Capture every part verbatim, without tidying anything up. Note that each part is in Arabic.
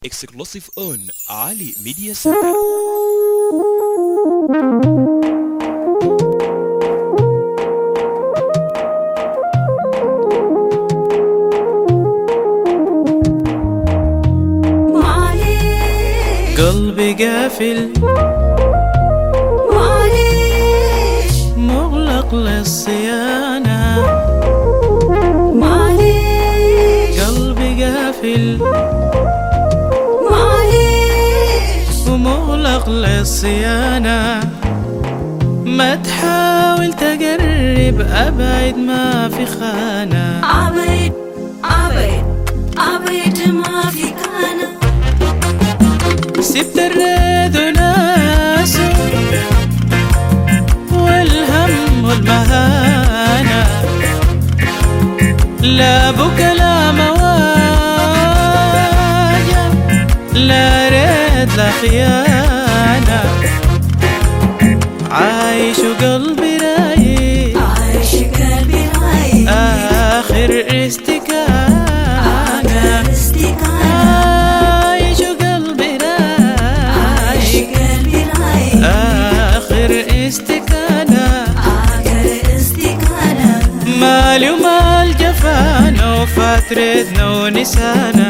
exclusive on Ali Media Center. قلبي قافل معليش مغلق للصيانة، معليش قلبي قافل معليش ومغلق للصيانة. ما تحاول تقرب أبعد ما في خانة، عبيد عبيد عبيد ما في كان. سبت الريد وناسه والهم والمهانة، لا بكى لا مواجع لا ريد لا خيانة. عايش وقلبي رايق، عايش قلبي رايق، آخر استكانة. آخر استكانة. عايش وقلبي عايش رايق، قلبي رايق، آخر استكانة. آخر استكانة. مالي ومال جفانا وفاترتنا ونسانا،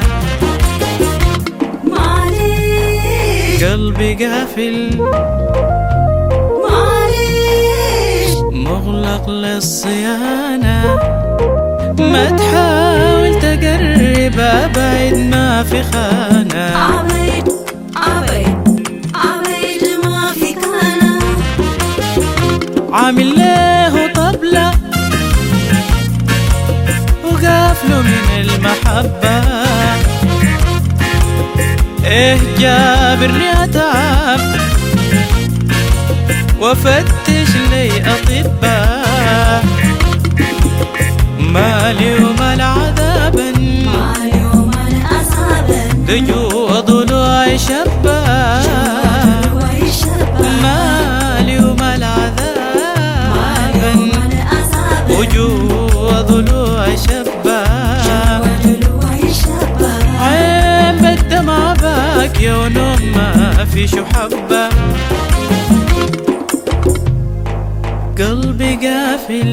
معليش قلبي قافل معليش مغلق للصيانة. ما تحاول تقرب أبعد ما في خانة، عبيد عبيد عبيد ما في كان. عامل له طبلة وقافله من المحبة. إيه جابرني أتعب وفتش لي أطباء، مالي ومال عذابا مالي ومال أصابا، دجو ضلوع شبا. ضلوعي شبا. مالي ومال مالي عذابا ومال أصابا، وجو ضلوع شبا. ضلوعي شبا. عين بالدمع باكية ونوم ما في شو حبة. قلبي قافل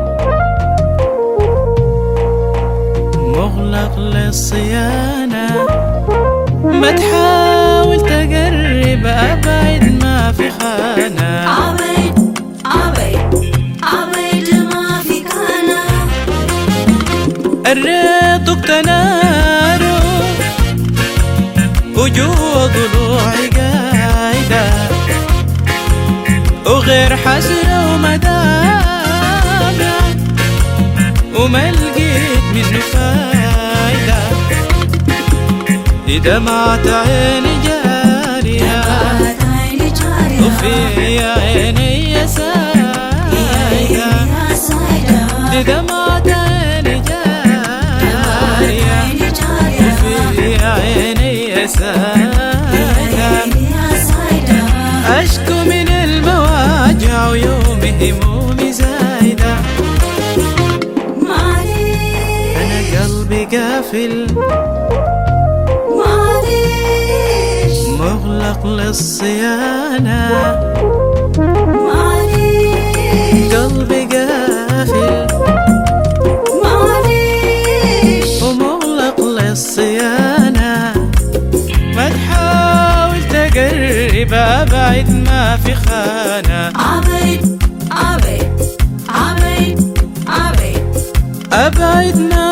مغلق للصيانة. ما تحاول تقرب أبعد ما في خانة، عبيد عبيد عبيد ما في كان. الريت اقتناره وجوا ضلوعي قايدة، وغير حسرة ومدامع وما لقيت منه فايدة. دمعت عيني جارية دمعت عيني جارية، وفي عيني سايدة. يا سايدة. دمعت عيني جارية عيني جارية، وفي عيني سايدة. يا سايدة. أشكو من المواجع ويومي همومي زايدة. معليش أنا قلبي قافل معليش مغلق للصيانة. معليش قلبي قافل معليش ومغلق للصيانة. ما تحاول تقرب أبعد ما في خانة، عبيد عبيد عبيد عبيد أبعد ما